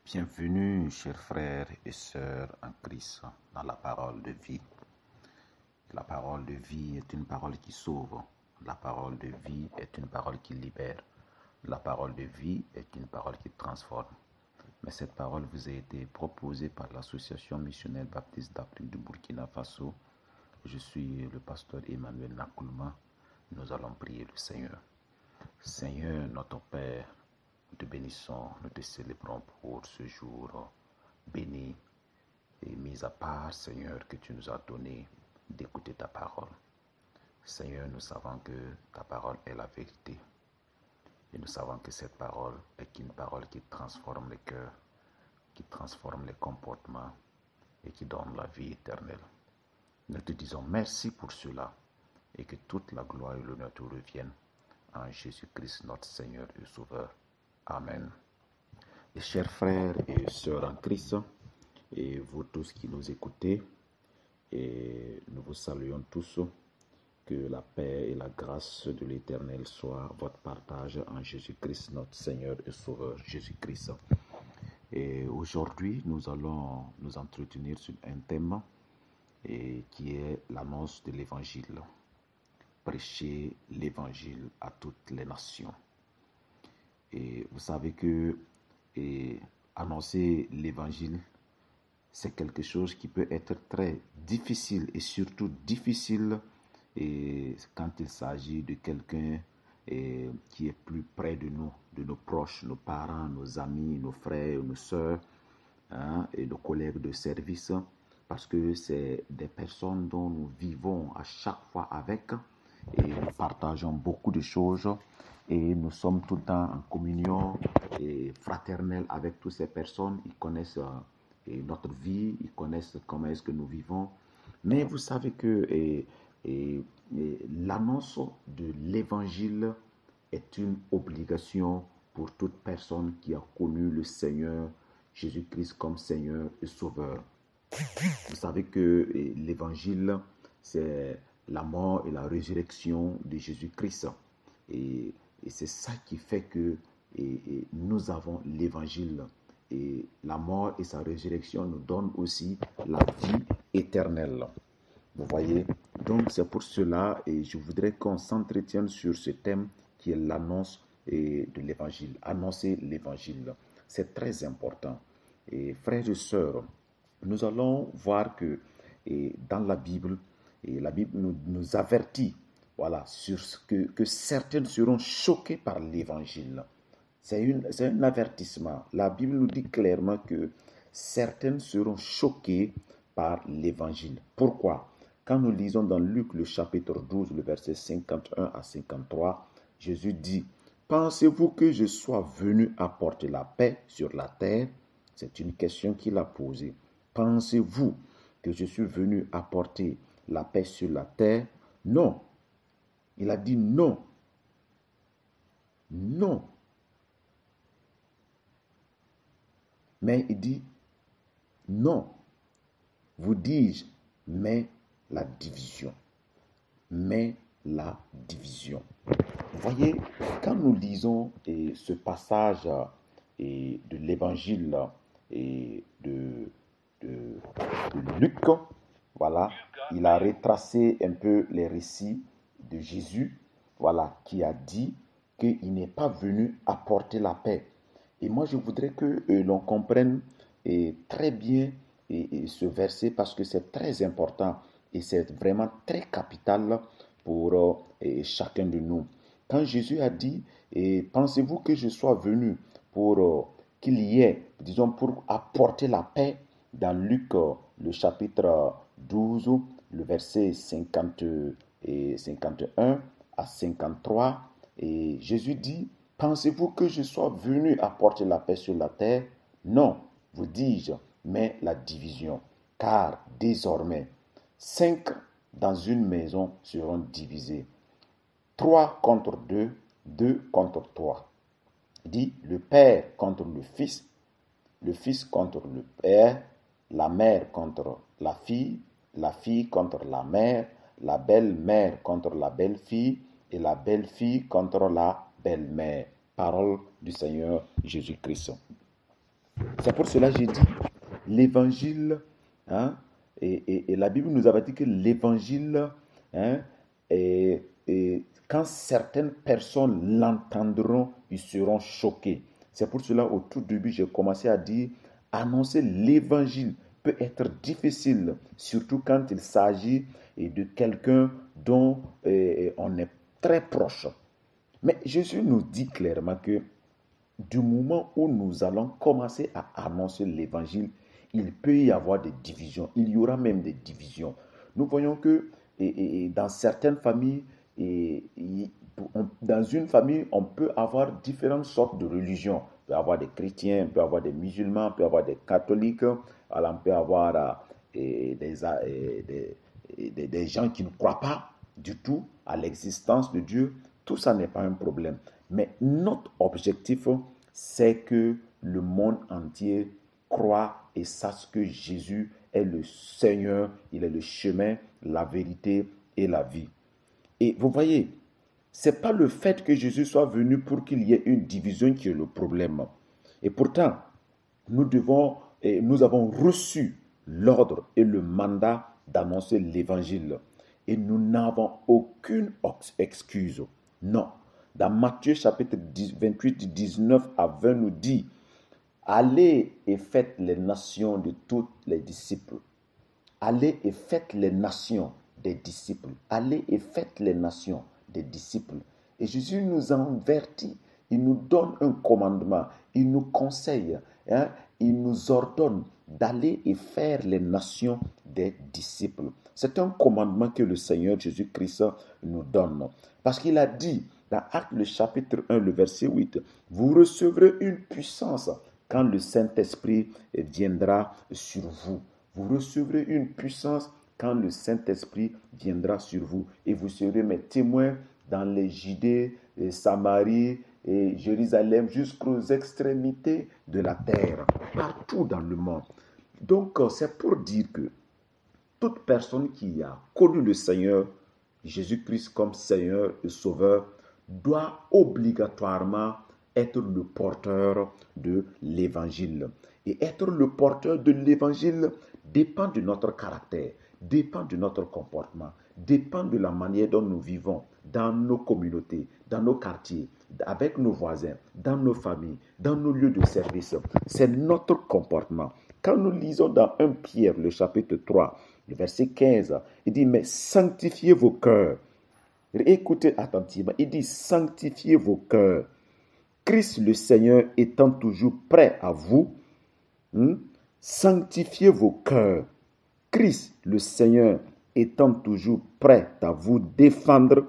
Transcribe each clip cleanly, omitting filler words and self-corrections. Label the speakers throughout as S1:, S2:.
S1: Bienvenue, chers frères et sœurs en Christ, dans la parole de vie. La parole de vie est une parole qui sauve. La parole de vie est une parole qui libère. La parole de vie est une parole qui transforme. Mais cette parole vous a été proposée par l'Association missionnaire baptiste d'Afrique du Burkina Faso. Je suis le pasteur Emmanuel Nakoulma. Nous allons prier le Seigneur. Seigneur, notre Père, nous te bénissons, nous te célébrons pour ce jour béni et mis à part, Seigneur, que tu nous as donné d'écouter ta parole. Seigneur, nous savons que ta parole est la vérité. Et nous savons que cette parole est une parole qui transforme les cœurs, qui transforme les comportements et qui donne la vie éternelle. Nous te disons merci pour cela et que toute la gloire et l'honneur te reviennent en Jésus-Christ, notre Seigneur et Sauveur. Amen. Et chers frères et sœurs en Christ, et vous tous qui nous écoutez, et nous vous saluons tous, que la paix et la grâce de l'Éternel soient votre partage en Jésus-Christ, notre Seigneur et Sauveur, Jésus-Christ. Et aujourd'hui, nous allons nous entretenir sur un thème qui est l'annonce de l'Évangile. Prêcher l'Évangile à toutes les nations. Et vous savez que annoncer l'Évangile, c'est quelque chose qui peut être très difficile et surtout difficile quand il s'agit de quelqu'un qui est plus près de nous, de nos proches, nos parents, nos amis, nos frères, nos sœurs, et nos collègues de service, parce que c'est des personnes dont nous vivons à chaque fois avec et nous partageons beaucoup de choses et nous sommes tout le temps en communion et fraternelle avec toutes ces personnes. Ils connaissent notre vie, ils connaissent comment est-ce que nous vivons. Mais vous savez que l'annonce de l'Évangile est une obligation pour toute personne qui a connu le Seigneur Jésus-Christ comme Seigneur et Sauveur. Vous savez que l'Évangile, c'est la mort et la résurrection de Jésus-Christ. Et c'est ça qui fait que nous avons l'Évangile. Et la mort et sa résurrection nous donnent aussi la vie éternelle. Vous voyez? Donc c'est pour cela et je voudrais qu'on s'entretienne sur ce thème qui est l'annonce de l'Évangile. Annoncer l'Évangile. C'est très important. Et frères et sœurs, nous allons voir que dans la Bible nous avertit sur ce que certains seront choqués par l'Évangile. C'est un avertissement. La Bible nous dit clairement que certains seront choqués par l'Évangile. Pourquoi? Quand nous lisons dans Luc le chapitre 12, le verset 51 à 53, Jésus dit « Pensez-vous que je sois venu apporter la paix sur la terre ?» C'est une question qu'il a posée. « Pensez-vous que je suis venu apporter la paix sur la terre? » Non. Il a dit non. Non. Mais il dit non. Vous dis-je, mais la division. Mais la division. Vous voyez, quand nous lisons ce passage de l'évangile de Luc, voilà, il a retracé un peu les récits de Jésus, voilà, qui a dit qu'il n'est pas venu apporter la paix. Et moi, je voudrais que l'on comprenne très bien ce verset parce que c'est très important et c'est vraiment très capital pour chacun de nous. Quand Jésus a dit, pensez-vous que je sois venu pour qu'il y ait, disons, pour apporter la paix dans Luc, le chapitre 12, le verset 50 et 51 à 53, et Jésus dit, pensez-vous que je sois venu apporter la paix sur la terre? Non, vous dis-je, mais la division. Car désormais, 5 dans une maison seront divisés. 3 contre 2, 2 contre 3. Il dit, le père contre le fils contre le père, la mère contre la fille contre la belle-mère contre la belle-fille, et la belle-fille contre la belle-mère. Parole du Seigneur Jésus-Christ. C'est pour cela que j'ai dit, l'évangile, hein, et la Bible nous avait dit que l'évangile, hein, quand certaines personnes l'entendront, ils seront choqués. C'est pour cela, au tout début, j'ai commencé à dire, annoncer l'évangile peut être difficile, surtout quand il s'agit de quelqu'un dont on est très proche. Mais Jésus nous dit clairement que du moment où nous allons commencer à annoncer l'évangile, il peut y avoir des divisions. Il y aura même des divisions. Nous voyons que dans certaines familles, dans une famille, on peut avoir différentes sortes de religions. On peut avoir des chrétiens, on peut avoir des musulmans, on peut avoir des catholiques, alors on peut avoir des gens qui ne croient pas du tout à l'existence de Dieu. Tout ça n'est pas un problème. Mais notre objectif, c'est que le monde entier croit et sache que Jésus est le Seigneur, il est le chemin, la vérité et la vie. Et vous voyez, ce n'est pas le fait que Jésus soit venu pour qu'il y ait une division qui est le problème. Et pourtant, nous avons reçu l'ordre et le mandat d'annoncer l'évangile. Et nous n'avons aucune excuse. Non. Dans Matthieu chapitre 28, 19 à 20 nous dit, allez et faites les nations de tous les disciples. Allez et faites les nations des disciples. Allez et faites les nations des disciples. Et Jésus nous avertit, il nous donne un commandement, il nous conseille, il nous ordonne d'aller et faire les nations des disciples. C'est un commandement que le Seigneur Jésus-Christ nous donne. Parce qu'il a dit, dans Actes le chapitre 1, le verset 8, vous recevrez une puissance quand le Saint-Esprit viendra sur vous. Vous recevrez une puissance quand le Saint-Esprit viendra sur vous. Et vous serez mes témoins dans les Judées, les Samarie et Jérusalem jusqu'aux extrémités de la terre, partout dans le monde. Donc, c'est pour dire que toute personne qui a connu le Seigneur Jésus-Christ comme Seigneur et Sauveur doit obligatoirement être le porteur de l'Évangile. Et être le porteur de l'Évangile dépend de notre caractère, dépend de notre comportement, dépend de la manière dont nous vivons dans nos communautés, dans nos quartiers, avec nos voisins, dans nos familles, dans nos lieux de service. C'est notre comportement. Quand nous lisons dans 1 Pierre, le chapitre 3, le verset 15, il dit, mais sanctifiez vos cœurs. Écoutez attentivement, il dit, sanctifiez vos cœurs. Christ le Seigneur étant toujours prêt à vous, sanctifiez vos cœurs. Christ le Seigneur étant toujours prêt à vous défendre,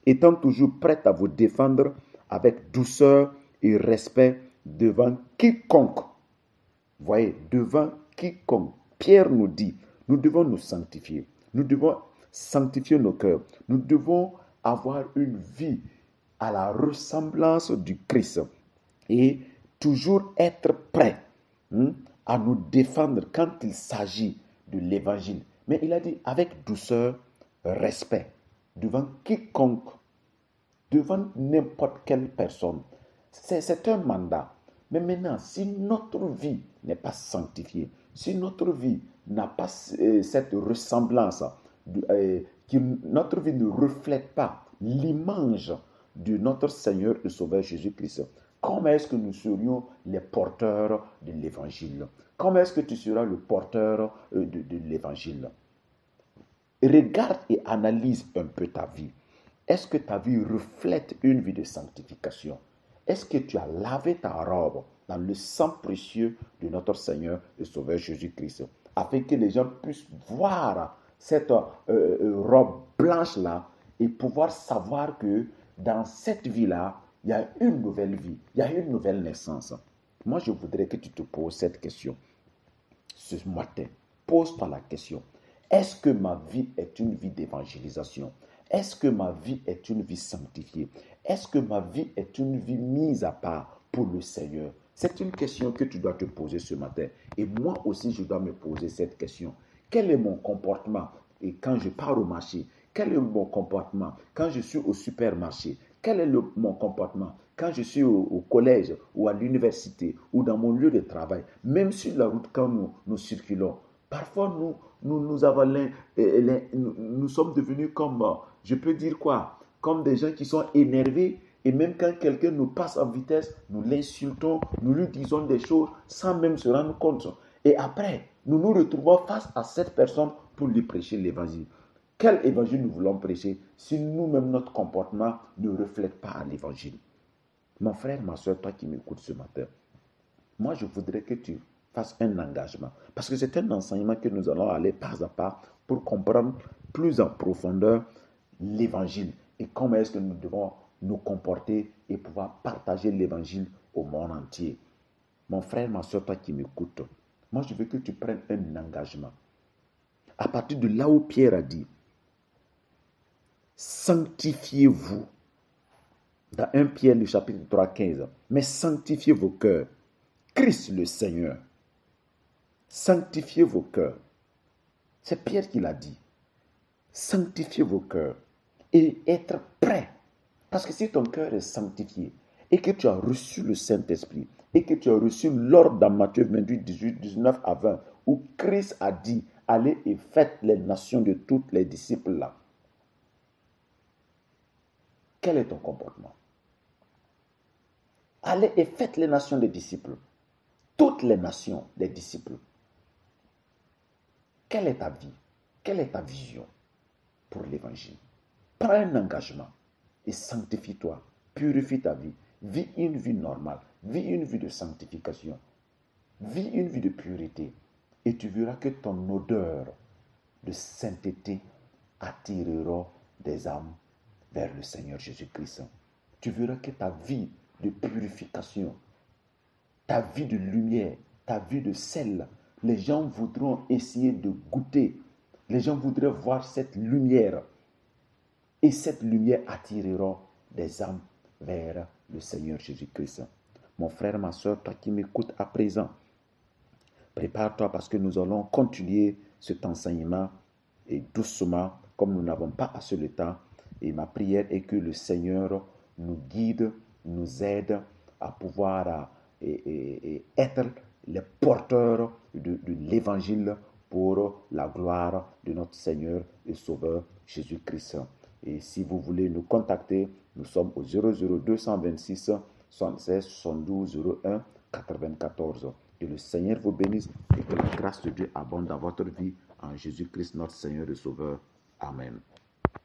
S1: avec douceur et respect devant quiconque. Voyez, devant quiconque. Pierre nous dit, nous devons nous sanctifier. Nous devons sanctifier nos cœurs. Nous devons avoir une vie à la ressemblance du Christ et toujours être prêt à nous défendre quand il s'agit de l'évangile. Mais il a dit avec douceur, respect, devant quiconque, devant n'importe quelle personne. C'est un mandat. Mais maintenant, si notre vie n'est pas sanctifiée, si notre vie n'a pas cette ressemblance, notre vie ne reflète pas l'image de notre Seigneur et Sauveur Jésus-Christ, comment est-ce que nous serions les porteurs de l'Évangile? Comment est-ce que tu seras le porteur de l'Évangile? Regarde et analyse un peu ta vie. Est-ce que ta vie reflète une vie de sanctification? Est-ce que tu as lavé ta robe dans le sang précieux de notre Seigneur et Sauveur Jésus-Christ, afin que les gens puissent voir cette robe blanche-là et pouvoir savoir que dans cette vie-là, il y a une nouvelle vie, il y a une nouvelle naissance. Moi, je voudrais que tu te poses cette question ce matin. Pose-toi la question. Est-ce que ma vie est une vie d'évangélisation? Est-ce que ma vie est une vie sanctifiée? Est-ce que ma vie est une vie mise à part pour le Seigneur? C'est une question que tu dois te poser ce matin. Et moi aussi, je dois me poser cette question. Quel est mon comportement et quand je pars au marché? Quel est mon comportement quand je suis au supermarché? Quel est mon comportement quand je suis au collège ou à l'université ou dans mon lieu de travail, même sur la route quand nous circulons, parfois nous sommes devenus comme, je peux dire quoi, comme des gens qui sont énervés. Et même quand quelqu'un nous passe en vitesse, nous l'insultons, nous lui disons des choses sans même se rendre compte. Et après, nous nous retrouvons face à cette personne pour lui prêcher l'évangile. Quel évangile nous voulons prêcher si nous-mêmes notre comportement ne reflète pas l'évangile? Mon frère, ma soeur, toi qui m'écoutes ce matin, moi je voudrais que tu fasses un engagement. Parce que c'est un enseignement que nous allons aller pas à pas pour comprendre plus en profondeur l'évangile et comment est-ce que nous devons nous comporter et pouvoir partager l'évangile au monde entier. Mon frère, ma soeur, toi qui m'écoutes, moi je veux que tu prennes un engagement. À partir de là où Pierre a dit, sanctifiez-vous. Dans 1 Pierre, le chapitre 3, 15. Mais sanctifiez vos cœurs. Christ le Seigneur. Sanctifiez vos cœurs. C'est Pierre qui l'a dit. Sanctifiez vos cœurs. Et être prêt. Parce que si ton cœur est sanctifié et que tu as reçu le Saint-Esprit et que tu as reçu l'ordre dans Matthieu 28, 18, 19 à 20, où Christ a dit, allez et faites les nations de toutes les disciples là. Quel est ton comportement? Allez et faites les nations des disciples. Toutes les nations des disciples. Quelle est ta vie? Quelle est ta vision pour l'évangile? Prends un engagement et sanctifie-toi. Purifie ta vie. Vis une vie normale. Vis une vie de sanctification. Vis une vie de pureté. Et tu verras que ton odeur de sainteté attirera des âmes vers le Seigneur Jésus-Christ. Tu verras que ta vie de purification, ta vie de lumière, ta vie de sel, les gens voudront essayer de goûter. Les gens voudraient voir cette lumière. Et cette lumière attirera des âmes vers le Seigneur Jésus-Christ. Mon frère, ma soeur, toi qui m'écoutes à présent, prépare-toi parce que nous allons continuer cet enseignement et doucement, comme nous n'avons pas assez de temps. Et ma prière est que le Seigneur nous guide, nous aide à pouvoir être les porteurs de l'évangile pour la gloire de notre Seigneur et Sauveur Jésus-Christ. Et si vous voulez nous contacter, nous sommes au 00226 76 72 01 94. Que le Seigneur vous bénisse et que la grâce de Dieu abonde dans votre vie en Jésus-Christ notre Seigneur et Sauveur. Amen.